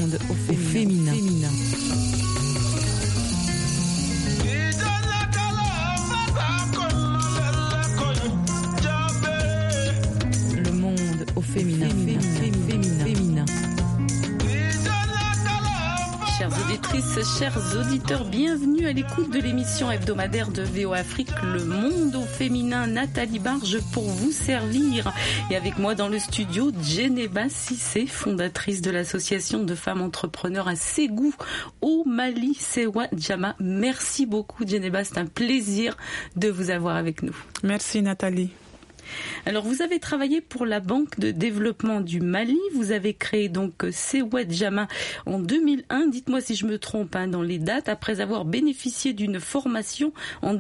monde au féminin. Le monde au féminin. Chères auditrices, chers auditeurs, bienvenue à l'écoute de l'émission hebdomadaire de VOA Afrique, Le Monde au Féminin. Nathalie Barge pour vous servir. Et avec moi dans le studio, Djeneba Cissé, fondatrice de l'association de femmes entrepreneurs à Ségou, au Mali, Sewa Djama. Merci beaucoup Djeneba, c'est un plaisir de vous avoir avec nous. Merci Nathalie. Alors, vous avez travaillé pour la Banque de développement du Mali. Vous avez créé donc Sewa Djama en 2001. Dites-moi si je me trompe dans les dates. Après avoir bénéficié d'une formation en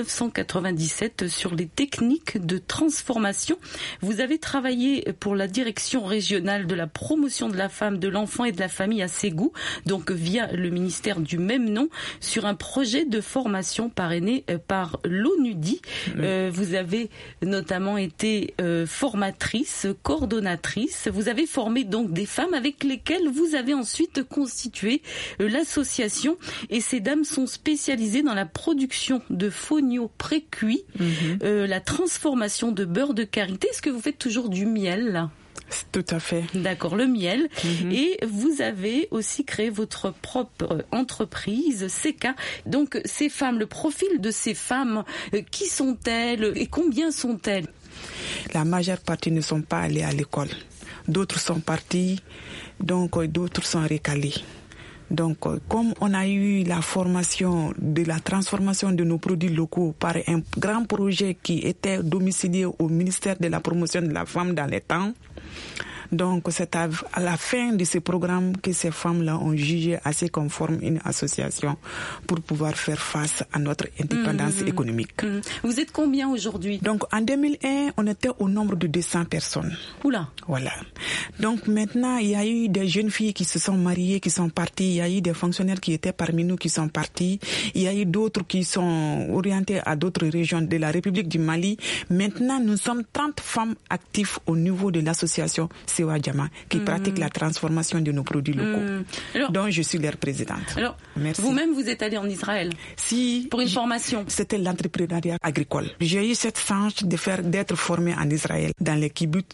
1997 sur les techniques de transformation, vous avez travaillé pour la direction régionale de la promotion de la femme, de l'enfant et de la famille à Ségou, donc via le ministère du même nom, sur un projet de formation parrainé par l'ONUDI. Vous avez notamment été formatrice, coordonnatrice. Vous avez formé donc des femmes avec lesquelles vous avez ensuite constitué l'association. Et ces dames sont spécialisées dans la production de fonio pré-cuits, la transformation de beurre de karité. Est-ce que vous faites toujours du miel là ? Tout à fait. D'accord, le miel. Et vous avez aussi créé votre propre entreprise, Seka. Donc, ces femmes, le profil de ces femmes, qui sont-elles et combien sont-elles ? La majeure partie ne sont pas allées à l'école. D'autres sont partis, donc d'autres sont recalés. Donc, comme on a eu la formation de la transformation de nos produits locaux par un grand projet qui était domicilié au ministère de la promotion de la femme dans les temps, donc c'est à la fin de ce programme que ces femmes-là ont jugé assez qu'on forme une association pour pouvoir faire face à notre indépendance économique. Vous êtes combien aujourd'hui ? Donc en 2001, on était au nombre de 200 personnes. Oula. Voilà. Donc maintenant, il y a eu des jeunes filles qui se sont mariées, qui sont parties. Il y a eu des fonctionnaires qui étaient parmi nous qui sont partis. Il y a eu d'autres qui sont orientés à d'autres régions de la République du Mali. Maintenant, nous sommes 30 femmes actives au niveau de l'association Sewa Djama, qui pratique la transformation de nos produits locaux, dont je suis leur présidente. Alors, merci. Vous-même, vous êtes allée en Israël pour une formation. C'était l'entrepreneuriat agricole. J'ai eu cette chance d'être formée en Israël, dans les kibbutz.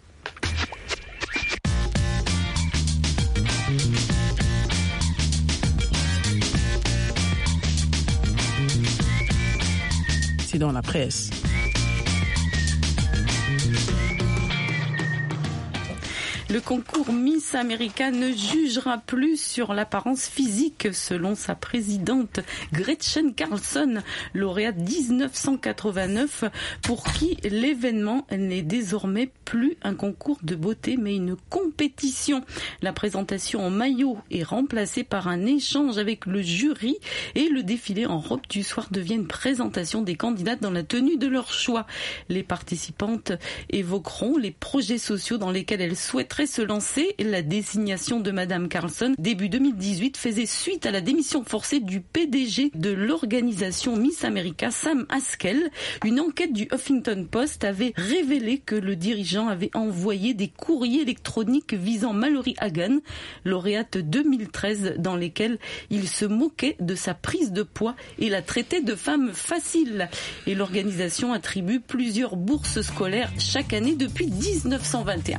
C'est dans la presse. Le concours Miss America ne jugera plus sur l'apparence physique, selon sa présidente Gretchen Carlson, lauréate 1989, pour qui l'événement n'est désormais plus un concours de beauté, mais une compétition. La présentation en maillot est remplacée par un échange avec le jury et le défilé en robe du soir devient une présentation des candidates dans la tenue de leur choix. Les participantes évoqueront les projets sociaux dans lesquels elles souhaiteraient se lancer. La désignation de Madame Carlson début 2018 faisait suite à la démission forcée du PDG de l'organisation Miss America, Sam Haskell. Une enquête du Huffington Post avait révélé que le dirigeant avait envoyé des courriers électroniques visant Mallory Hagan, lauréate 2013, dans lesquels il se moquait de sa prise de poids et la traitait de femme facile. Et l'organisation attribue plusieurs bourses scolaires chaque année depuis 1921.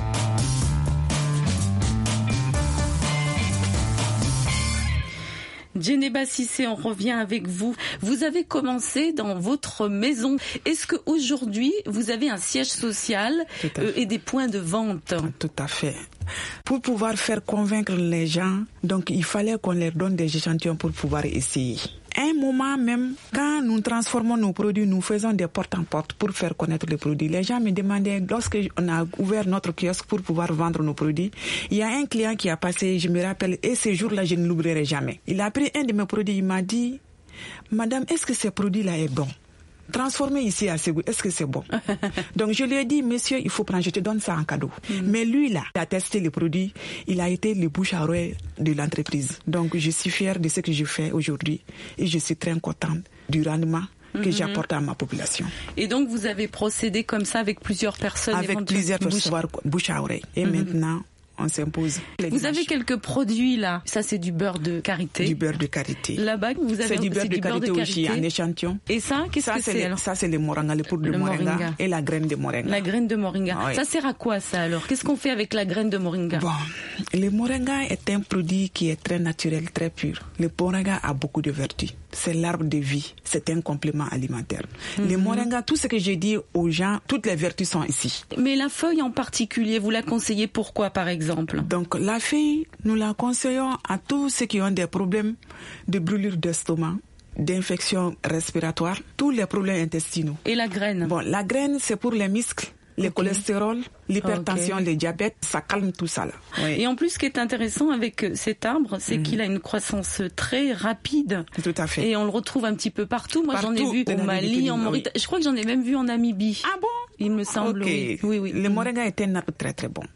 Djeneba Cissé, on revient avec vous. Vous avez commencé dans votre maison. Est-ce qu'aujourd'hui, vous avez un siège social et des points de vente ? Tout à fait. Pour pouvoir faire convaincre les gens, donc il fallait qu'on leur donne des échantillons pour pouvoir essayer. Un moment même, quand nous transformons nos produits, nous faisons des porte en porte pour faire connaître les produits. Les gens me demandaient, lorsque on a ouvert notre kiosque pour pouvoir vendre nos produits, il y a un client qui a passé, je me rappelle, et ce jour-là, je ne l'oublierai jamais. Il a pris un de mes produits, il m'a dit, Madame, est-ce que ce produit-là est bon ? Transformé ici à Ségou, est-ce que c'est bon? Donc je lui ai dit, monsieur, il faut prendre, je te donne ça en cadeau. Mais lui là, il a testé les produits, il a été le bouche à oreille de l'entreprise. Donc je suis fière de ce que je fais aujourd'hui et je suis très contente du rendement que j'apporte à ma population. Et donc vous avez procédé comme ça avec plusieurs personnes? Avec plusieurs personnes, bouche à oreille. Et maintenant, on s'impose. Vous avez quelques produits là. Ça, c'est du beurre de karité. Du beurre de karité. Là-bas, vous avez c'est du beurre de karité aussi en échantillon. Et ça, qu'est-ce que c'est alors? Ça, c'est le moringa, le poudre de moringa et la graine de moringa. La graine de moringa. Oui. Ça sert à quoi ça alors? Qu'est-ce qu'on fait avec la graine de moringa? Bon, le moringa est un produit qui est très naturel, très pur. Le moringa a beaucoup de vertus. C'est l'arbre de vie. C'est un complément alimentaire. Le moringa, tout ce que j'ai dit aux gens, toutes les vertus sont ici. Mais la feuille en particulier, vous la conseillez pourquoi par exemple? Donc la feuille, nous la conseillons à tous ceux qui ont des problèmes de brûlure d'estomac, d'infection respiratoire, tous les problèmes intestinaux. Et la graine? Bon, la graine, c'est pour les muscles, le cholestérol, l'hypertension, le diabète, ça calme tout ça là. Oui. Et en plus, ce qui est intéressant avec cet arbre, c'est qu'il a une croissance très rapide. Tout à fait. Et on le retrouve un petit peu partout. Moi, j'en ai vu au Mali, en Mauritanie. Oui. Je crois que j'en ai même vu en Namibie. Ah bon? Il me semble. Okay. Oui. Le moringa est un arbre très très bon.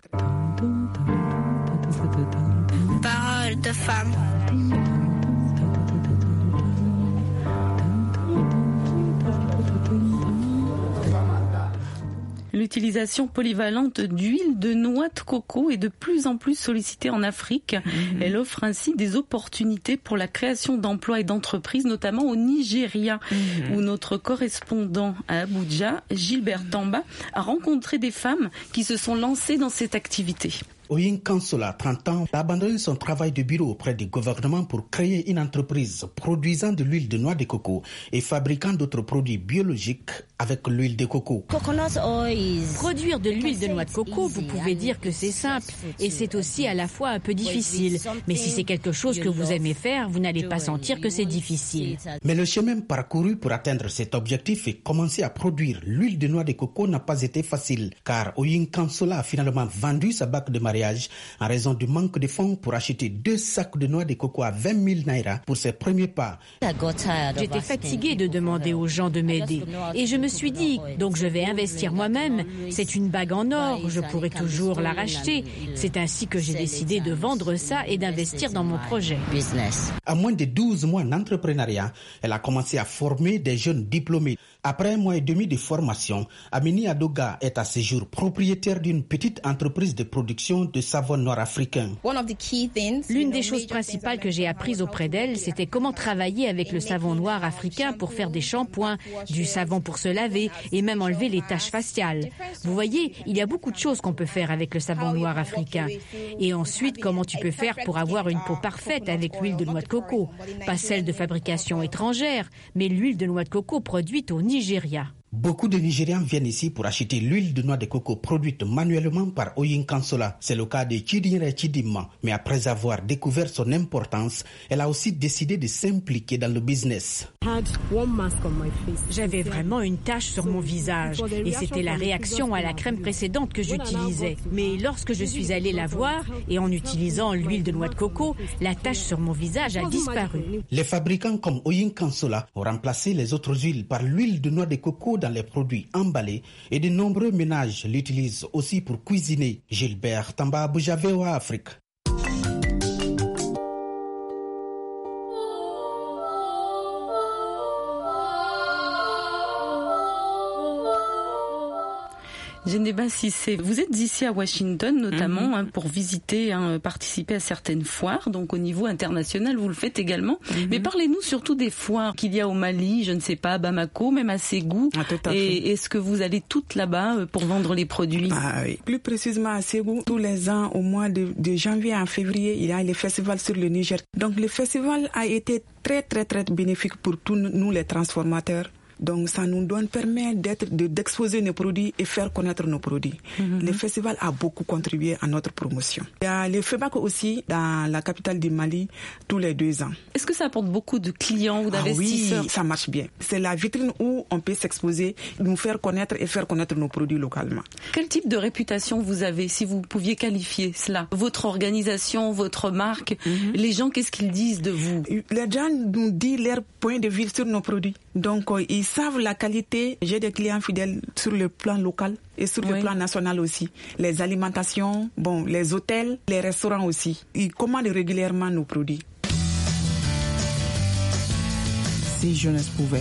Parole de femme. L'utilisation polyvalente d'huile de noix de coco est de plus en plus sollicitée en Afrique. Elle offre ainsi des opportunités pour la création d'emplois et d'entreprises, notamment au Nigeria, où notre correspondant à Abuja, Gilbert Tamba, a rencontré des femmes qui se sont lancées dans cette activité. Oyin Kansola, 30 ans, a abandonné son travail de bureau auprès du gouvernement pour créer une entreprise produisant de l'huile de noix de coco et fabriquant d'autres produits biologiques avec l'huile de coco. Produire de l'huile de noix de coco, vous pouvez dire que c'est simple et c'est aussi à la fois un peu difficile. Mais si c'est quelque chose que vous aimez faire, vous n'allez pas sentir que c'est difficile. Mais le chemin parcouru pour atteindre cet objectif et commencer à produire l'huile de noix de coco n'a pas été facile, car Oyin Kansola a finalement vendu sa bague de mariage en raison du manque de fonds pour acheter 2 sacs de noix de coco à 20 000 naira pour ses premiers pas. J'étais fatiguée de demander aux gens de m'aider et je me suis dit, donc je vais investir moi-même. C'est une bague en or, je pourrais toujours la racheter. C'est ainsi que j'ai décidé de vendre ça et d'investir dans mon projet. À moins de 12 mois d'entrepreneuriat, elle a commencé à former des jeunes diplômés. Après 1 mois et demi de formation, Amini Adoga est à ce jour propriétaire d'une petite entreprise de production de savon nord-africain. L'une des choses principales que j'ai apprises auprès d'elle, c'était comment travailler avec le savon noir africain pour faire des shampoings, du savon pour se laver et même enlever les taches faciales. Vous voyez, il y a beaucoup de choses qu'on peut faire avec le savon noir africain. Et ensuite, comment tu peux faire pour avoir une peau parfaite avec l'huile de noix de coco. Pas celle de fabrication étrangère, mais l'huile de noix de coco produite au Nigeria. Beaucoup de Nigérians viennent ici pour acheter l'huile de noix de coco produite manuellement par Oyin Kansola. C'est le cas de Chidire Chidima. Mais après avoir découvert son importance, elle a aussi décidé de s'impliquer dans le business. J'avais vraiment une tache sur mon visage et c'était la réaction à la crème précédente que j'utilisais. Mais lorsque je suis allée la voir et en utilisant l'huile de noix de coco, la tache sur mon visage a disparu. Les fabricants comme Oyin Kansola ont remplacé les autres huiles par l'huile de noix de coco dans les produits emballés et de nombreux ménages l'utilisent aussi pour cuisiner. Gilbert Tamba, Abuja, VOA Afrique. Djeneba Cissé, vous êtes ici à Washington notamment pour visiter, participer à certaines foires, donc au niveau international vous le faites également. Mais parlez-nous surtout des foires qu'il y a au Mali, je ne sais pas, à Bamako, même à Ségou. Et est-ce que vous allez toutes là-bas pour vendre les produits? Oui. Plus précisément à Ségou, tous les ans au mois de janvier à février, il y a les festivals sur le Niger. Donc le festival a été très très très bénéfique pour tous nous les transformateurs. Donc ça nous permet d'exposer nos produits et faire connaître nos produits. Le festival a beaucoup contribué à notre promotion. Il y a le FEBAC aussi dans la capitale du Mali tous les 2 ans. Est-ce que ça apporte beaucoup de clients ou d'investisseurs? Oui, ça marche bien. C'est la vitrine où on peut s'exposer, nous faire connaître et faire connaître nos produits localement. Quel type de réputation vous avez, si vous pouviez qualifier cela? Votre organisation, votre marque, les gens, qu'est-ce qu'ils disent de vous? Les gens nous disent leur point de vue sur nos produits. Donc, ils savent la qualité. J'ai des clients fidèles sur le plan local et sur le plan national aussi. Les alimentations, les hôtels, les restaurants aussi. Ils commandent régulièrement nos produits. Si jeunesse pouvait.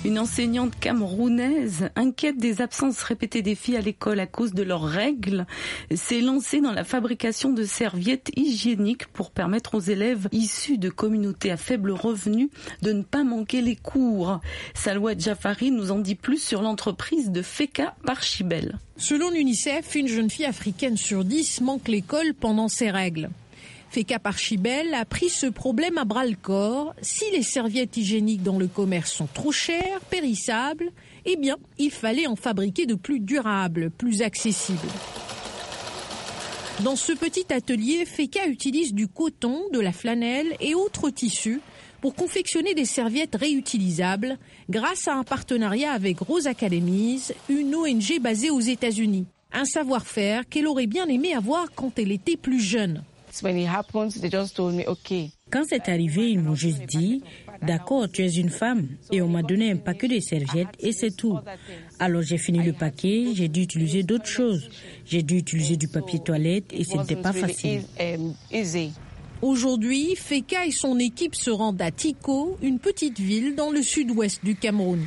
Une enseignante camerounaise, inquiète des absences répétées des filles à l'école à cause de leurs règles, s'est lancée dans la fabrication de serviettes hygiéniques pour permettre aux élèves issus de communautés à faible revenu de ne pas manquer les cours. Salwa Jafari nous en dit plus sur l'entreprise de Feka Parchibel. Selon l'UNICEF, une jeune fille africaine sur 10 manque l'école pendant ses règles. Feka Parchibel a pris ce problème à bras-le-corps. Si les serviettes hygiéniques dans le commerce sont trop chères, périssables, eh bien, il fallait en fabriquer de plus durables, plus accessibles. Dans ce petit atelier, Feka utilise du coton, de la flanelle et autres tissus pour confectionner des serviettes réutilisables grâce à un partenariat avec Rose Academies, une ONG basée aux États-Unis. Un savoir-faire qu'elle aurait bien aimé avoir quand elle était plus jeune. Quand c'est arrivé, ils m'ont juste dit « D'accord, tu es une femme » et on m'a donné un paquet de serviettes et c'est tout. Alors j'ai fini le paquet, j'ai dû utiliser d'autres choses. J'ai dû utiliser du papier toilette et ce n'était pas facile. Aujourd'hui, Feka et son équipe se rendent à Tiko, une petite ville dans le sud-ouest du Cameroun.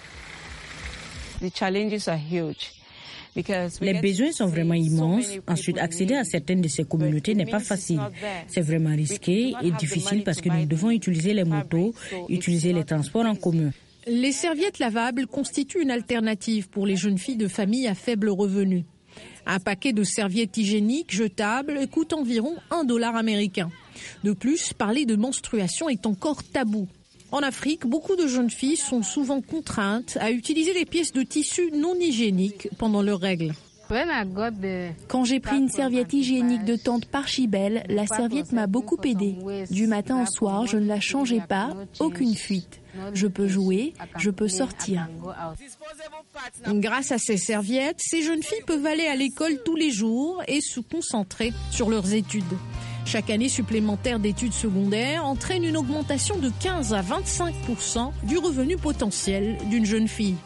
Les besoins sont vraiment immenses. Ensuite, accéder à certaines de ces communautés n'est pas facile. C'est vraiment risqué et difficile parce que nous devons utiliser les motos, utiliser les transports en commun. Les serviettes lavables constituent une alternative pour les jeunes filles de familles à faible revenu. Un paquet de serviettes hygiéniques jetables coûte environ $1 américain. De plus, parler de menstruation est encore tabou. En Afrique, beaucoup de jeunes filles sont souvent contraintes à utiliser des pièces de tissu non hygiéniques pendant leurs règles. Quand j'ai pris une serviette hygiénique de tante Parchibel, la serviette m'a beaucoup aidée. Du matin au soir, je ne la changeais pas, aucune fuite. Je peux jouer, je peux sortir. Grâce à ces serviettes, ces jeunes filles peuvent aller à l'école tous les jours et se concentrer sur leurs études. Chaque année supplémentaire d'études secondaires entraîne une augmentation de 15 à 25% du revenu potentiel d'une jeune fille.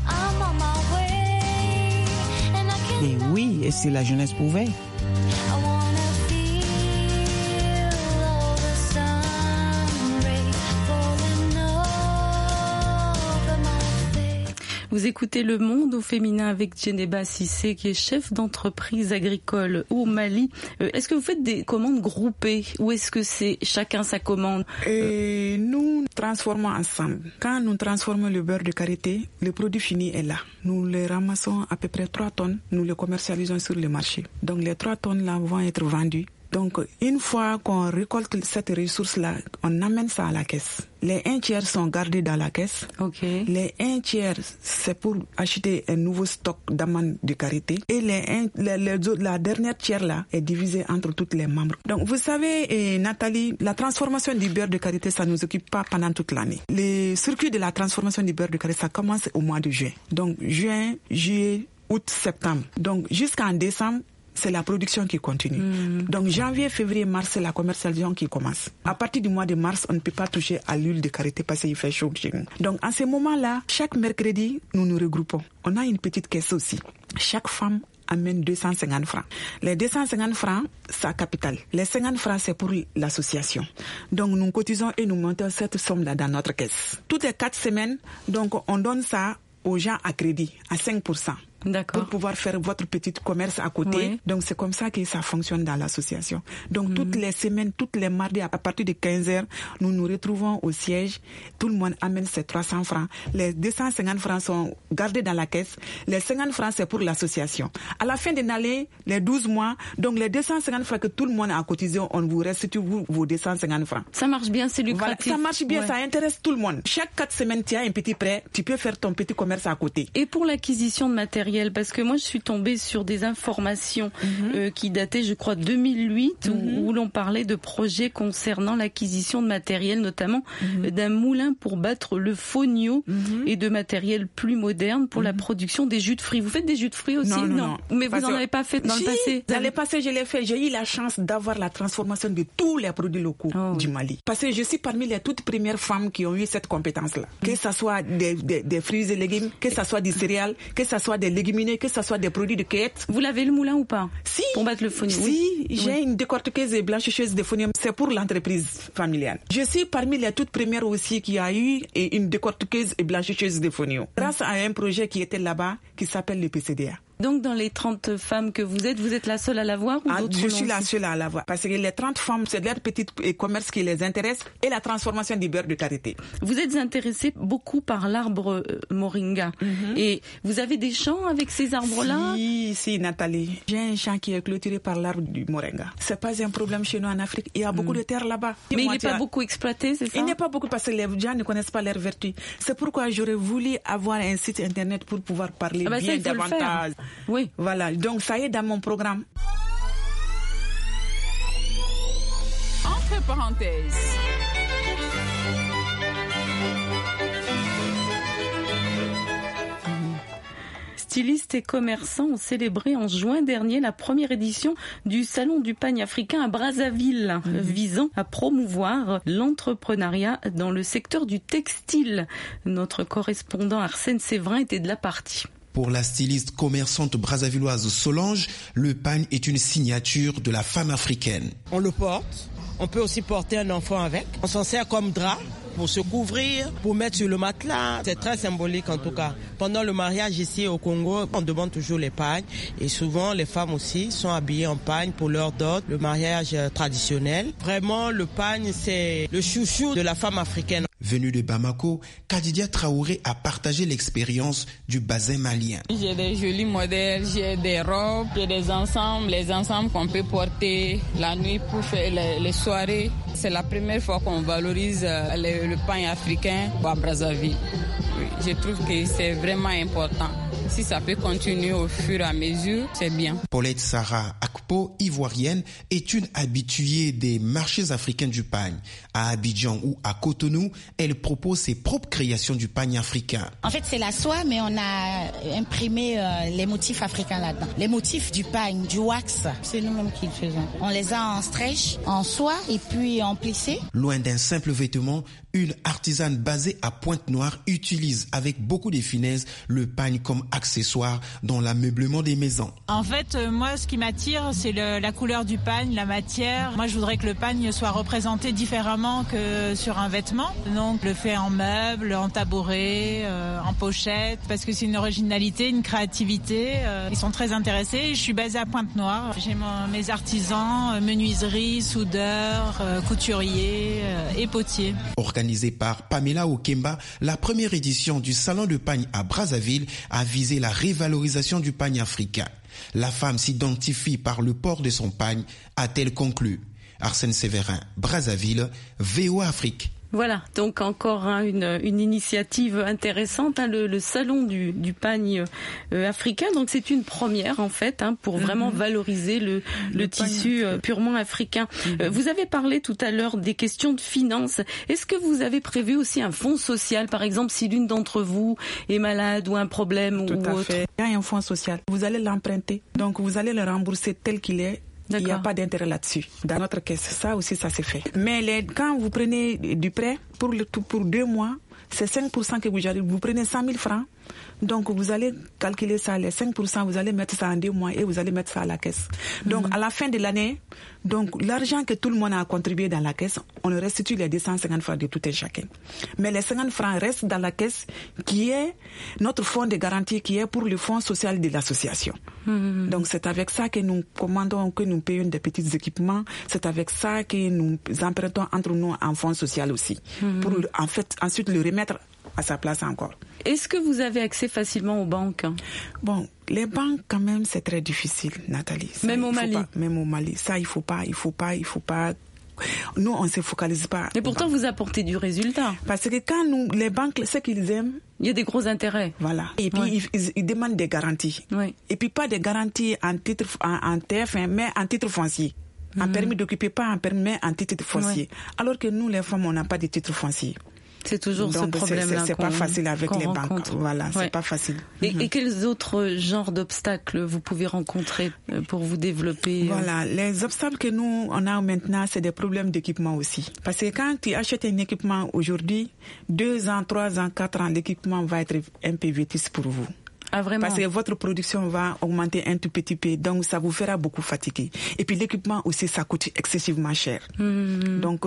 Et oui, et si la jeunesse pouvait. Vous écoutez Le Monde au féminin avec Djeneba Sissé, qui est chef d'entreprise agricole au Mali. Est-ce que vous faites des commandes groupées ou est-ce que c'est chacun sa commande? Nous transformons ensemble. Quand nous transformons le beurre de karité, le produit fini est là. Nous le ramassons à peu près 3 tonnes. Nous le commercialisons sur le marché. Donc les 3 tonnes-là vont être vendues. Donc, une fois qu'on récolte cette ressource-là, on amène ça à la caisse. Les 1 tiers sont gardés dans la caisse. Okay. Les 1 tiers, c'est pour acheter un nouveau stock d'amandes de karité. Et la dernière tiers-là est divisée entre toutes les membres. Donc, vous savez, Nathalie, la transformation du beurre de karité, ça ne nous occupe pas pendant toute l'année. Le circuit de la transformation du beurre de karité, ça commence au mois de juin. Donc, juin, juillet, août, septembre. Donc, jusqu'en décembre, c'est la production qui continue. Donc janvier, février, mars, c'est la commercialisation qui commence. À partir du mois de mars, on ne peut pas toucher à l'huile de karité parce qu'il fait chaud chez nous. Donc en ce moment-là, chaque mercredi, nous nous regroupons. On a une petite caisse aussi. Chaque femme amène 250 francs. Les 250 francs, c'est capital. Les 50 francs, c'est pour l'association. Donc nous cotisons et nous montons cette somme-là dans notre caisse. Toutes les 4 semaines, donc on donne ça aux gens à crédit, à 5%. D'accord. Pour pouvoir faire votre petit commerce à côté. Oui. Donc c'est comme ça que ça fonctionne dans l'association. Donc toutes les semaines, toutes les mardis, à partir de 15h, nous nous retrouvons au siège. Tout le monde amène ses 300 francs. Les 250 francs sont gardés dans la caisse. Les 50 francs, c'est pour l'association. À la fin de l'année, les 12 mois, donc les 250 francs que tout le monde a cotisé, on vous restitue vos 250 francs. Ça marche bien, c'est lucratif. Voilà, ça marche bien, ça intéresse tout le monde. Chaque 4 semaines, tu as un petit prêt, tu peux faire ton petit commerce à côté. Et pour l'acquisition de matériel, parce que moi je suis tombée sur des informations qui dataient, je crois, 2008 où l'on parlait de projets concernant l'acquisition de matériel, notamment d'un moulin pour battre le fonio et de matériel plus moderne pour la production des jus de fruits. Vous faites des jus de fruits aussi? Non. Mais vous n'en avez pas fait dans le passé? Dans le passé, je l'ai fait. J'ai eu la chance d'avoir la transformation de tous les produits locaux du Mali. Parce que je suis parmi les toutes premières femmes qui ont eu cette compétence-là. Que ce soit des fruits et légumes, que ce soit des céréales, que ce soit des légumineux, que ce soit des produits de cueillette. Vous l'avez le moulin ou pas? Si. Pour battre le fonio? Si, j'ai une décortiqueuse et blanchisseuse de fonio. C'est pour l'entreprise familiale. Je suis parmi les toutes premières aussi qui a eu une décortiqueuse et blanchisseuse de fonio. Grâce à un projet qui était là-bas, qui s'appelle le PCDA. Donc dans les 30 femmes que vous êtes la seule à l'avoir ou d'autres? Je suis la seule à l'avoir. Parce que les 30 femmes, c'est leur petit commerce qui les intéresse et la transformation du beurre de karité. Vous êtes intéressée beaucoup par l'arbre moringa. Et vous avez des champs avec ces arbres-là? Si, Nathalie. J'ai un champ qui est clôturé par l'arbre du moringa. C'est pas un problème chez nous en Afrique. Il y a beaucoup de terre là-bas. Mais il n'est pas beaucoup exploité, c'est ça? Il n'est pas beaucoup parce que les gens ne connaissent pas leurs vertus. C'est pourquoi j'aurais voulu avoir un site internet pour pouvoir parler bien davantage. Oui. Voilà, donc ça est dans mon programme. Entre parenthèses. Stylistes et commerçants ont célébré en juin dernier la première édition du Salon du Pagne africain à Brazzaville, visant à promouvoir l'entrepreneuriat dans le secteur du textile. Notre correspondant Arsène Séverin était de la partie. Pour la styliste commerçante brazzavilloise Solange, le pagne est une signature de la femme africaine. On le porte, on peut aussi porter un enfant avec. On s'en sert comme drap pour se couvrir, pour mettre sur le matelas. C'est très symbolique en tout cas. Pendant le mariage ici au Congo, on demande toujours les pagnes et souvent les femmes aussi sont habillées en pagne pour leur dot, le mariage traditionnel. Vraiment, le pagne, c'est le chouchou de la femme africaine. Venue de Bamako, Kadidia Traoré a partagé l'expérience du bazin malien. J'ai des jolis modèles, j'ai des robes, j'ai des ensembles, les ensembles qu'on peut porter la nuit pour faire les soirées. C'est la première fois qu'on valorise le pagne africain à Brazzaville. Oui, je trouve que c'est vraiment important. Si ça peut continuer au fur et à mesure, c'est bien. Paulette Sarah Akpo, ivoirienne, est une habituée des marchés africains du pagne. À Abidjan ou à Cotonou, elle propose ses propres créations du pagne africain. En fait, c'est la soie, mais on a imprimé les motifs africains là-dedans. Les motifs du pagne, du wax, c'est nous-mêmes qui le faisons. On les a en stretch, en soie et puis en plissé. Loin d'un simple vêtement, une artisane basée à Pointe-Noire utilise avec beaucoup de finesse le pagne comme accessoire dans l'ameublement des maisons. En fait, moi, ce qui m'attire, c'est la couleur du pagne, la matière. Moi, je voudrais que le pagne soit représenté différemment que sur un vêtement. Donc, le fait en meuble, en tabouret, en pochette, parce que c'est une originalité, une créativité. Ils sont très intéressés. Je suis basée à Pointe-Noire. J'ai mes artisans, menuiserie, soudeurs, couturiers et potiers. Organisée par Pamela Okemba, la première édition du Salon de pagne à Brazzaville a visé la révalorisation du pagne africain. La femme s'identifie par le port de son pagne, a-t-elle conclu. Arsène Séverin, Brazzaville, VOA Afrique. Voilà, donc encore une initiative intéressante, le salon du pagne africain. Donc c'est une première en fait pour vraiment valoriser le tissu purement africain. Vous avez parlé tout à l'heure des questions de finances. Est-ce que vous avez prévu aussi un fonds social, par exemple si l'une d'entre vous est malade ou un problème ou autre? Fait. Il y a un fonds social. Vous allez l'emprunter, donc vous allez le rembourser tel qu'il est. Il n'y a pas d'intérêt là-dessus. Dans notre caisse, ça aussi, ça se fait. Mais quand vous prenez du prêt pour 2 mois, c'est 5% que vous prenez 100 000 francs. Donc, vous allez calculer ça, les 5%, vous allez mettre ça en 2 mois et vous allez mettre ça à la caisse. Donc, à la fin de l'année, donc l'argent que tout le monde a contribué dans la caisse, on le restitue les 250 francs de tout et chacun. Mais les 50 francs restent dans la caisse qui est notre fonds de garantie, qui est pour le fonds social de l'association. Donc, c'est avec ça que nous commandons, que nous payons des petits équipements. C'est avec ça que nous empruntons entre nous en fonds social aussi. Pour en fait ensuite le remettre à sa place encore. Est-ce que vous avez accès facilement aux banques? Bon, les banques quand même c'est très difficile, Nathalie. Ça, même au Mali. Même au Mali, ça il faut pas. Nous on se focalise pas. Mais pourtant vous apportez du résultat. Parce que quand les banques, ce qu'ils aiment, il y a des gros intérêts. Voilà. Et puis ils demandent des garanties. Et puis pas des garanties en titre en TF1, mais en titre foncier. En permis d'occuper, pas en permis, mais en titre foncier. Alors que nous les femmes on n'a pas de titre foncier. C'est toujours ce problème-là. C'est pas facile avec les banques. Voilà, c'est pas facile. Et quels autres genres d'obstacles vous pouvez rencontrer pour vous développer? Voilà, les obstacles que nous on a maintenant, c'est des problèmes d'équipement aussi. Parce que quand tu achètes un équipement aujourd'hui, 2 ans, 3 ans, 4 ans, l'équipement va être un peu vétuste pour vous. Ah, vraiment? Parce que votre production va augmenter un tout petit peu, donc ça vous fera beaucoup fatiguer. Et puis l'équipement aussi, ça coûte excessivement cher. Donc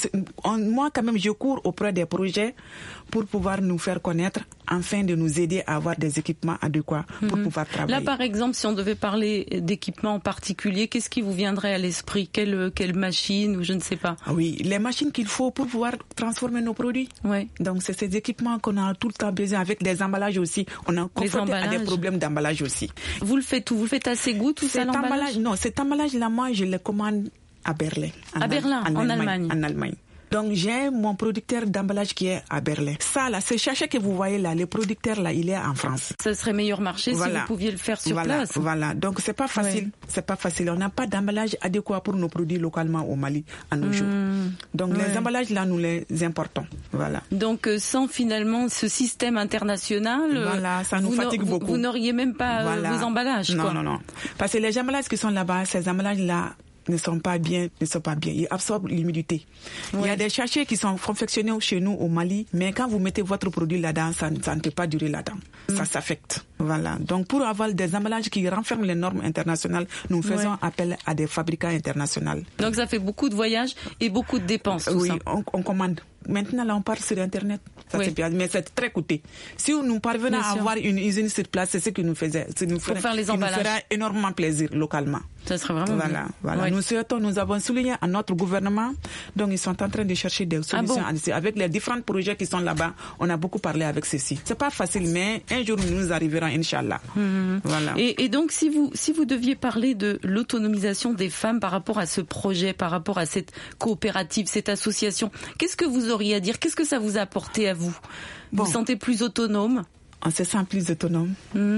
moi quand même, je cours auprès des projets pour pouvoir nous faire connaître, afin de nous aider à avoir des équipements adéquats pour pouvoir travailler. Là, par exemple, si on devait parler d'équipements en particulier, qu'est-ce qui vous viendrait à l'esprit? Quelle machine ou je ne sais pas? Oui, les machines qu'il faut pour pouvoir transformer nos produits. Ouais. Donc c'est ces équipements qu'on a tout le temps besoin, avec des emballages aussi. On a confronté à des problèmes d'emballage aussi. Vous le faites où? Vous le faites à Ségou, tout ça, l'emballage? Non, cet emballage-là, moi, je le commande à Berlin. À Berlin, en Allemagne. En Allemagne. Donc j'ai mon producteur d'emballage qui est à Berlin. Ça là, ce sachet que vous voyez là, le producteur là, il est en France. Ça serait meilleur marché si vous pouviez le faire sur place. Voilà, donc c'est pas facile. Ouais. C'est pas facile. On n'a pas d'emballage adéquat pour nos produits localement au Mali à nos jours. Donc les emballages là, nous les importons. Voilà. Donc sans finalement ce système international, ça nous fatigue beaucoup. Vous n'auriez même pas vos emballages. Non. Parce que les emballages qui sont là-bas, ces emballages là ne sont pas bien. Ils absorbent l'humidité. Il y a des sachets qui sont confectionnés chez nous au Mali, mais quand vous mettez votre produit là-dedans, ça ne peut pas durer là-dedans. Ça s'affecte. Voilà. Donc pour avoir des emballages qui renferment les normes internationales, nous faisons appel à des fabricants internationaux. Donc ça fait beaucoup de voyages et beaucoup de dépenses. Oui, on commande. Maintenant, là, on part sur Internet. Mais c'est très coûteux. Si nous parvenons à avoir une usine sur place, c'est ce que nous faisons. Pour faire les emballages. Nous fera énormément plaisir localement. Ça serait vraiment bien. Voilà. Nous avons souligné à notre gouvernement, donc ils sont en train de chercher des solutions. Avec les différents projets qui sont là-bas, on a beaucoup parlé avec ceci. C'est pas facile, mais un jour nous arriverons, Inch'Allah. Voilà. Et donc, si vous deviez parler de l'autonomisation des femmes par rapport à ce projet, par rapport à cette coopérative, cette association, qu'est-ce que vous auriez à dire? Qu'est-ce que ça vous a apporté à vous? Vous vous sentez plus autonome? On se sent plus autonome.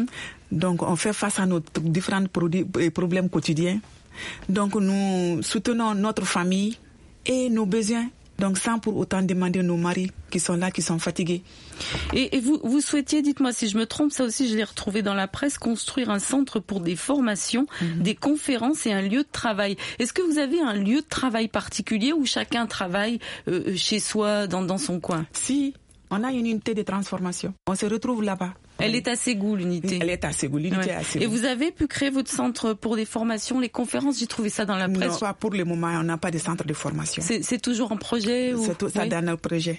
Donc, on fait face à nos différents problèmes quotidiens. Donc, nous soutenons notre famille et nos besoins. Donc, sans pour autant demander nos maris qui sont là, qui sont fatigués. Et vous souhaitiez, dites-moi si je me trompe, ça aussi je l'ai retrouvé dans la presse, construire un centre pour des formations, des conférences et un lieu de travail. Est-ce que vous avez un lieu de travail particulier où chacun travaille chez soi, dans son coin? Si, on a une unité de transformation. On se retrouve là-bas. Elle est à Ségou, l'unité. Elle est à Ségou, l'unité est à Ségou. Et vous avez pu créer votre centre pour des formations, les conférences? J'ai trouvé ça dans la presse. Non, pas pour le moment, on n'a pas de centre de formation. C'est toujours en projet C'est tout ça dans notre projet.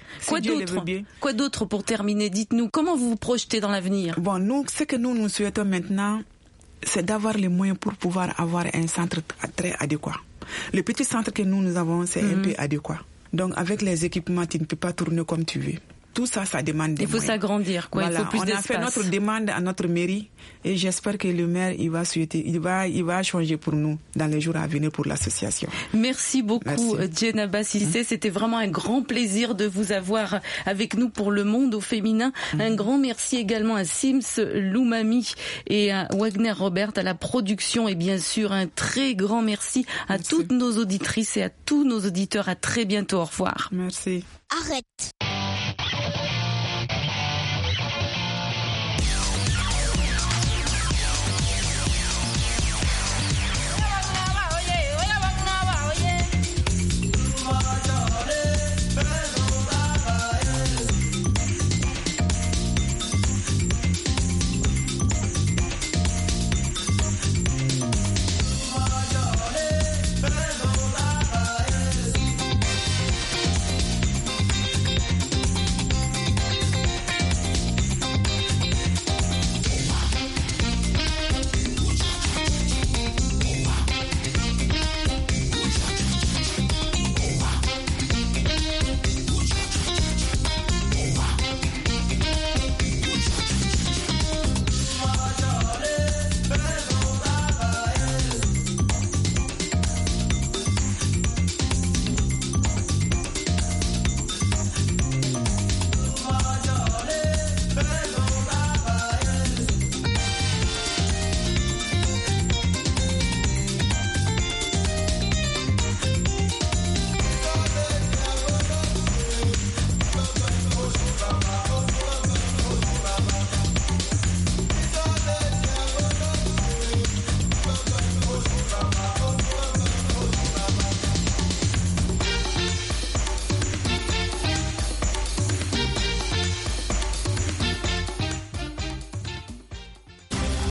Quoi d'autre pour terminer? Dites-nous, comment vous vous projetez dans l'avenir? Bon, ce que nous souhaitons maintenant, c'est d'avoir les moyens pour pouvoir avoir un centre très adéquat. Le petit centre que nous avons, c'est un peu adéquat. Donc, avec les équipements, tu ne peux pas tourner comme tu veux. Tout ça, ça demande des moyens. Il faut s'agrandir, quoi. Voilà. Il faut plus d'espace. On a fait notre demande à notre mairie et j'espère que le maire, il va changer pour nous dans les jours à venir pour l'association. Merci beaucoup, Djenaba Cissé. C'était vraiment un grand plaisir de vous avoir avec nous pour Le Monde au féminin. Un grand merci également à Sims Loumami et à Wagner Robert à la production et bien sûr un très grand merci à toutes nos auditrices et à tous nos auditeurs. À très bientôt. Au revoir. Merci. Arrête.